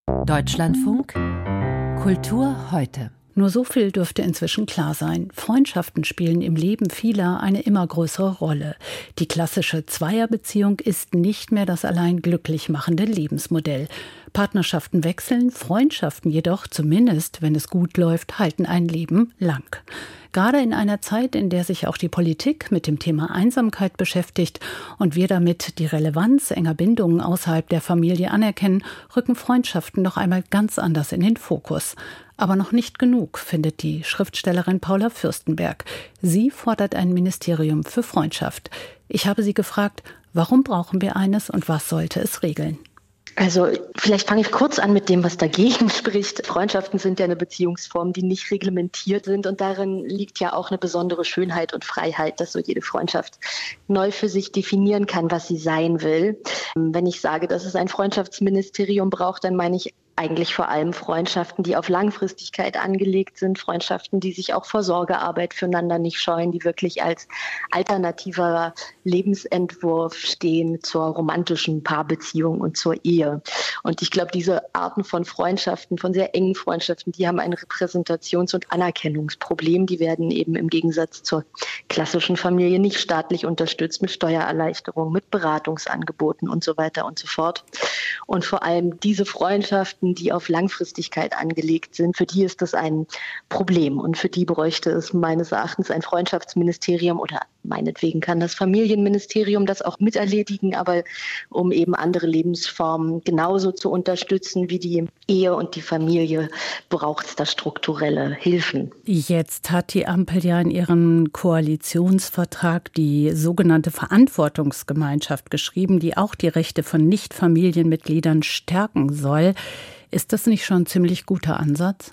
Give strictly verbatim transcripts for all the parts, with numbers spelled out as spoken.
Deutschlandfunk Kultur heute. Nur so viel dürfte inzwischen klar sein. Freundschaften spielen im Leben vieler eine immer größere Rolle. Die klassische Zweierbeziehung ist nicht mehr das allein glücklich machende Lebensmodell. Partnerschaften wechseln, Freundschaften jedoch, zumindest wenn es gut läuft, halten ein Leben lang. Gerade in einer Zeit, in der sich auch die Politik mit dem Thema Einsamkeit beschäftigt und wir damit die Relevanz enger Bindungen außerhalb der Familie anerkennen, rücken Freundschaften noch einmal ganz anders in den Fokus. Aber noch nicht genug, findet die Schriftstellerin Paula Fürstenberg. Sie fordert ein Ministerium für Freundschaft. Ich habe sie gefragt, warum brauchen wir eines und was sollte es regeln? Also vielleicht fange ich kurz an mit dem, was dagegen spricht. Freundschaften sind ja eine Beziehungsform, die nicht reglementiert sind und darin liegt ja auch eine besondere Schönheit und Freiheit, dass so jede Freundschaft neu für sich definieren kann, was sie sein will. Wenn ich sage, dass es ein Freundschaftsministerium braucht, dann meine ich eigentlich vor allem Freundschaften, die auf Langfristigkeit angelegt sind, Freundschaften, die sich auch vor Sorgearbeit füreinander nicht scheuen, die wirklich als alternativer Lebensentwurf stehen zur romantischen Paarbeziehung und zur Ehe. Und ich glaube, diese Arten von Freundschaften, von sehr engen Freundschaften, die haben ein Repräsentations- und Anerkennungsproblem. Die werden eben im Gegensatz zur klassischen Familie nicht staatlich unterstützt mit Steuererleichterungen, mit Beratungsangeboten und so weiter und so fort. Und vor allem diese Freundschaften, die auf Langfristigkeit angelegt sind, für die ist das ein Problem. Und für die bräuchte es meines Erachtens ein Freundschaftsministerium oder meinetwegen kann das Familienministerium das auch miterledigen, aber um eben andere Lebensformen genauso zu unterstützen wie die Ehe und die Familie, braucht es da strukturelle Hilfen. Jetzt hat die Ampel ja in ihrem Koalitionsvertrag die sogenannte Verantwortungsgemeinschaft geschrieben, die auch die Rechte von Nicht-Familienmitgliedern stärken soll. Ist das nicht schon ein ziemlich guter Ansatz?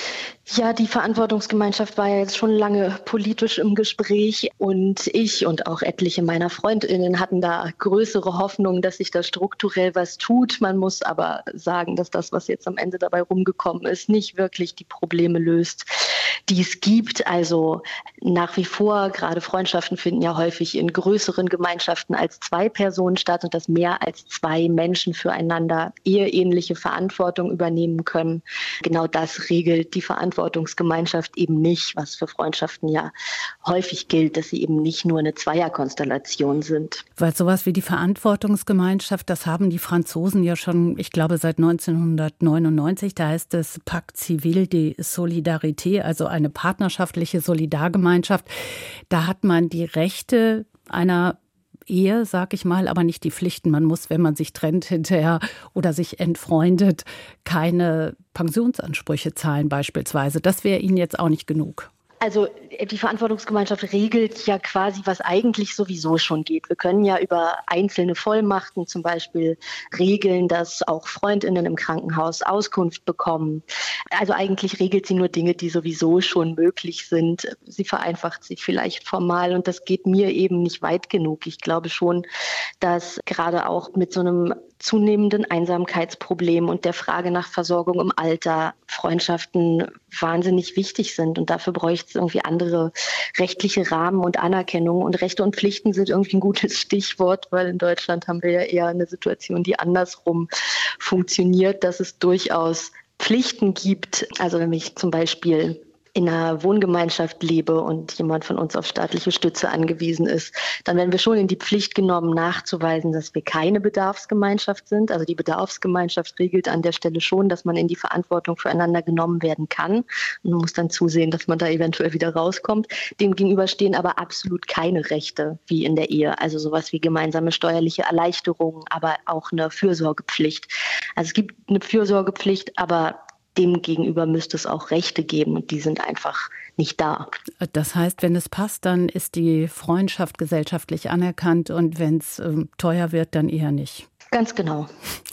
Ja, die Verantwortungsgemeinschaft war ja jetzt schon lange politisch im Gespräch und ich und auch etliche meiner FreundInnen hatten da größere Hoffnung, dass sich da strukturell was tut. Man muss aber sagen, dass das, was jetzt am Ende dabei rumgekommen ist, nicht wirklich die Probleme löst, die es gibt. Also nach wie vor, gerade Freundschaften finden ja häufig in größeren Gemeinschaften als zwei Personen statt und dass mehr als zwei Menschen füreinander eheähnliche Verantwortung übernehmen können. Genau das regelt die Verantwortungsgemeinschaft eben nicht, was für Freundschaften ja häufig gilt, dass sie eben nicht nur eine Zweierkonstellation sind. Weil sowas wie die Verantwortungsgemeinschaft, das haben die Franzosen ja schon, ich glaube, seit neunzehnhundertneunundneunzig, da heißt es Pacte Civil de Solidarité, also eine partnerschaftliche Solidargemeinschaft. Da hat man die Rechte einer Ehe, sag ich mal, aber nicht die Pflichten. Man muss, wenn man sich trennt hinterher oder sich entfreundet, keine Pensionsansprüche zahlen beispielsweise. Das wäre Ihnen jetzt auch nicht genug. Also die Verantwortungsgemeinschaft regelt ja quasi, was eigentlich sowieso schon geht. Wir können ja über einzelne Vollmachten zum Beispiel regeln, dass auch FreundInnen im Krankenhaus Auskunft bekommen. Also eigentlich regelt sie nur Dinge, die sowieso schon möglich sind. Sie vereinfacht sie vielleicht formal und das geht mir eben nicht weit genug. Ich glaube schon, dass gerade auch mit so einem zunehmenden Einsamkeitsproblem und der Frage nach Versorgung im Alter Freundschaften wahnsinnig wichtig sind. Und dafür bräuchte es irgendwie andere rechtliche Rahmen und Anerkennung. Und Rechte und Pflichten sind irgendwie ein gutes Stichwort, weil in Deutschland haben wir ja eher eine Situation, die andersrum funktioniert, dass es durchaus Pflichten gibt. Also wenn ich zum Beispiel in einer Wohngemeinschaft lebe und jemand von uns auf staatliche Stütze angewiesen ist, dann werden wir schon in die Pflicht genommen, nachzuweisen, dass wir keine Bedarfsgemeinschaft sind. Also die Bedarfsgemeinschaft regelt an der Stelle schon, dass man in die Verantwortung füreinander genommen werden kann. Man muss dann zusehen, dass man da eventuell wieder rauskommt. Demgegenüber stehen aber absolut keine Rechte wie in der Ehe. Also sowas wie gemeinsame steuerliche Erleichterungen, aber auch eine Fürsorgepflicht. Also es gibt eine Fürsorgepflicht, aber demgegenüber müsste es auch Rechte geben und die sind einfach nicht da. Das heißt, wenn es passt, dann ist die Freundschaft gesellschaftlich anerkannt und wenn es ähm, teuer wird, dann eher nicht. Ganz genau.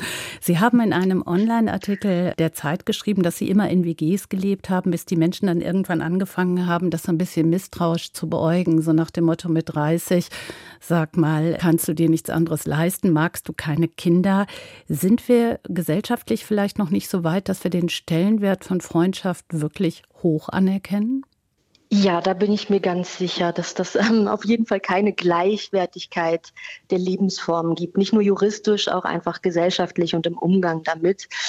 Sie haben in einem Online-Artikel der Zeit geschrieben, dass Sie immer in W Gs gelebt haben, bis die Menschen dann irgendwann angefangen haben, das so ein bisschen misstrauisch zu beäugen. So nach dem Motto mit dreißig, sag mal, kannst du dir nichts anderes leisten? Magst du keine Kinder? Sind wir gesellschaftlich vielleicht noch nicht so weit, dass wir den Stellenwert von Freundschaft wirklich hoch anerkennen? Ja, da bin ich mir ganz sicher, dass das ähm, auf jeden Fall keine Gleichwertigkeit der Lebensformen gibt. Nicht nur juristisch, auch einfach gesellschaftlich und im Umgang damit.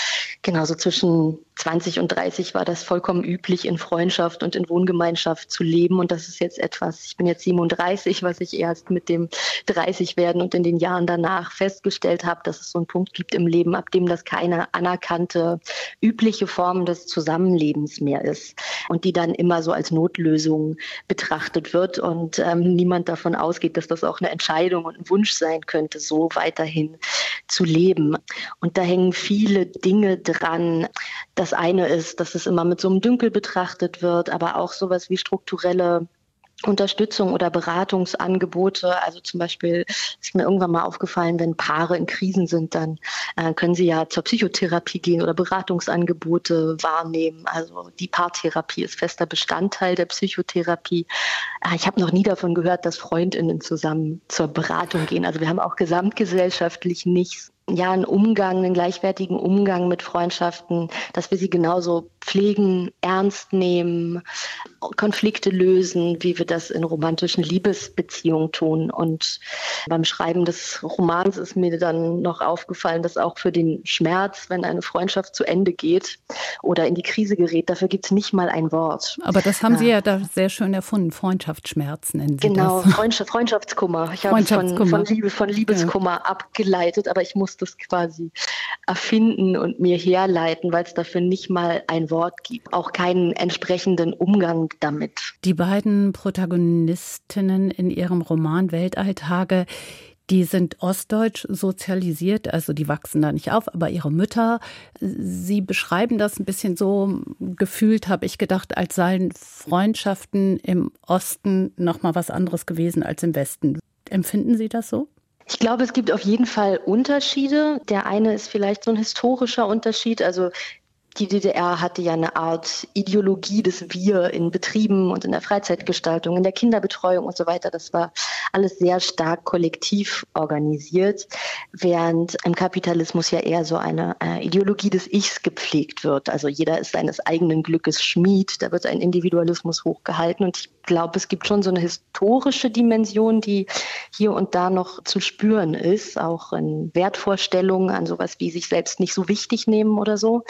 Genau, so zwischen zwanzig und dreißig war das vollkommen üblich, in Freundschaft und in Wohngemeinschaft zu leben. Und das ist jetzt etwas, ich bin jetzt siebenunddreißig, was ich erst mit dem dreißig werden und in den Jahren danach festgestellt habe, dass es so einen Punkt gibt im Leben, ab dem das keine anerkannte, übliche Form des Zusammenlebens mehr ist. Und die dann immer so als Notlösung betrachtet wird und ähm, niemand davon ausgeht, dass das auch eine Entscheidung und ein Wunsch sein könnte, so weiterhin zu leben. Und da hängen viele Dinge dran. Das eine ist, dass es immer mit so einem Dünkel betrachtet wird, aber auch sowas wie strukturelle Unterstützung oder Beratungsangebote. Also zum Beispiel ist mir irgendwann mal aufgefallen, wenn Paare in Krisen sind, dann äh, können sie ja zur Psychotherapie gehen oder Beratungsangebote wahrnehmen. Also die Paartherapie ist fester Bestandteil der Psychotherapie. Äh, ich habe noch nie davon gehört, dass FreundInnen zusammen zur Beratung gehen. Also wir haben auch gesamtgesellschaftlich nichts. Ja, einen Umgang, einen gleichwertigen Umgang mit Freundschaften, dass wir sie genauso pflegen, ernst nehmen, Konflikte lösen, wie wir das in romantischen Liebesbeziehungen tun. Und beim Schreiben des Romans ist mir dann noch aufgefallen, dass auch für den Schmerz, wenn eine Freundschaft zu Ende geht oder in die Krise gerät, dafür gibt es nicht mal ein Wort. Aber das haben Sie ja da sehr schön erfunden, Freundschaftsschmerz nennen Sie genau, das. Freundschaft, Freundschaftskummer. Ich habe es von, von, Liebe, von Liebeskummer ja. abgeleitet, aber ich muss das quasi erfinden und mir herleiten, weil es dafür nicht mal ein Wort gibt, auch keinen entsprechenden Umgang damit. Die beiden Protagonistinnen in ihrem Roman Weltalltage, die sind ostdeutsch sozialisiert, also die wachsen da nicht auf, aber ihre Mütter, sie beschreiben das ein bisschen so, gefühlt habe ich gedacht, als seien Freundschaften im Osten noch mal was anderes gewesen als im Westen. Empfinden Sie das so? Ich glaube, es gibt auf jeden Fall Unterschiede. Der eine ist vielleicht so ein historischer Unterschied. Also die D D R hatte ja eine Art Ideologie des Wir in Betrieben und in der Freizeitgestaltung, in der Kinderbetreuung und so weiter. Das war alles sehr stark kollektiv organisiert, während im Kapitalismus ja eher so eine äh, Ideologie des Ichs gepflegt wird. Also jeder ist seines eigenen Glückes Schmied, da wird ein Individualismus hochgehalten. Und ich glaube, es gibt schon so eine historische Dimension, die hier und da noch zu spüren ist, auch in Wertvorstellungen an sowas wie sich selbst nicht so wichtig nehmen oder so.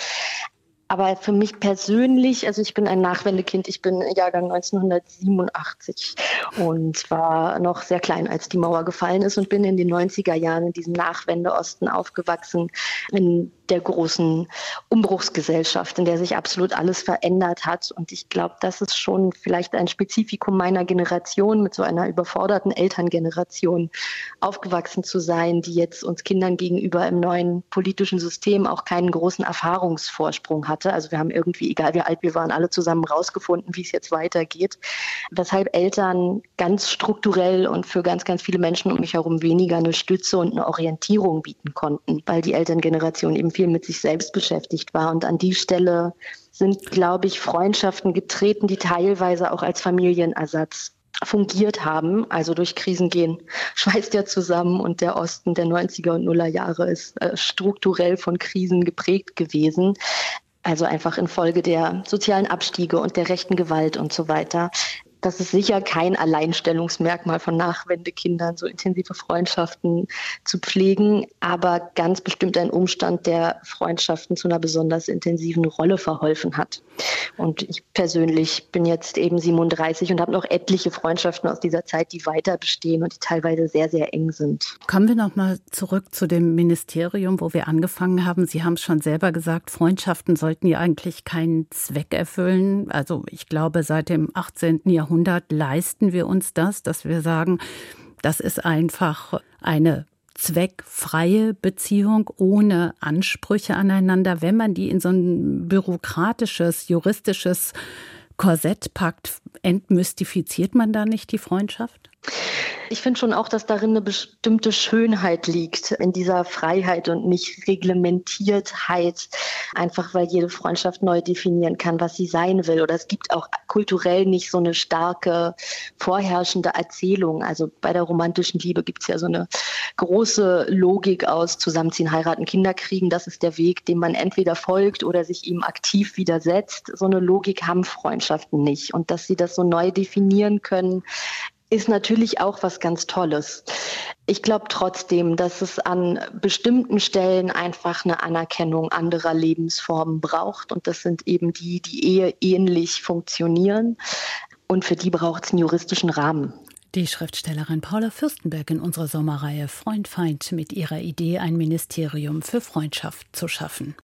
Aber für mich persönlich, also ich bin ein Nachwendekind, ich bin Jahrgang neunzehnhundertsiebenundachtzig und war noch sehr klein, als die Mauer gefallen ist und bin in den neunziger Jahren in diesem Nachwende-Osten aufgewachsen, in der großen Umbruchsgesellschaft, in der sich absolut alles verändert hat. Und ich glaube, das ist schon vielleicht ein Spezifikum meiner Generation, mit so einer überforderten Elterngeneration aufgewachsen zu sein, die jetzt uns Kindern gegenüber im neuen politischen System auch keinen großen Erfahrungsvorsprung hatte. Also wir haben irgendwie, egal wie alt wir waren, alle zusammen rausgefunden, wie es jetzt weitergeht. Weshalb Eltern ganz strukturell und für ganz, ganz viele Menschen um mich herum weniger eine Stütze und eine Orientierung bieten konnten, weil die Elterngeneration eben viel mit sich selbst beschäftigt war. Und an die Stelle sind, glaube ich, Freundschaften getreten, die teilweise auch als Familienersatz fungiert haben. Also durch Krisen gehen schweißt ja zusammen und der Osten der neunziger und Nuller Jahre ist äh, strukturell von Krisen geprägt gewesen. Also einfach infolge der sozialen Abstiege und der rechten Gewalt und so weiter. Das ist sicher kein Alleinstellungsmerkmal von Nachwendekindern, so intensive Freundschaften zu pflegen, aber ganz bestimmt ein Umstand, der Freundschaften zu einer besonders intensiven Rolle verholfen hat. Und ich persönlich bin jetzt eben siebenunddreißig und habe noch etliche Freundschaften aus dieser Zeit, die weiter bestehen und die teilweise sehr, sehr eng sind. Kommen wir noch mal zurück zu dem Ministerium, wo wir angefangen haben. Sie haben es schon selber gesagt, Freundschaften sollten ja eigentlich keinen Zweck erfüllen. Also ich glaube, seit dem achtzehnten Jahrhundert leisten wir uns das, dass wir sagen, das ist einfach eine zweckfreie Beziehung ohne Ansprüche aneinander. Wenn man die in so ein bürokratisches, juristisches Korsett packt, entmystifiziert man da nicht die Freundschaft? Ich finde schon auch, dass darin eine bestimmte Schönheit liegt, in dieser Freiheit und nicht Reglementiertheit, einfach weil jede Freundschaft neu definieren kann, was sie sein will. Oder es gibt auch kulturell nicht so eine starke vorherrschende Erzählung. Also bei der romantischen Liebe gibt es ja so eine große Logik aus Zusammenziehen, heiraten, Kinder kriegen. Das ist der Weg, dem man entweder folgt oder sich ihm aktiv widersetzt. So eine Logik haben Freundschaften nicht. Und dass sie das so neu definieren können, ist natürlich auch was ganz Tolles. Ich glaube trotzdem, dass es an bestimmten Stellen einfach eine Anerkennung anderer Lebensformen braucht. Und das sind eben die, die eheähnlich funktionieren. Und für die braucht es einen juristischen Rahmen. Die Schriftstellerin Paula Fürstenberg in unserer Sommerreihe Freund, Feind mit ihrer Idee, ein Ministerium für Freundschaft zu schaffen.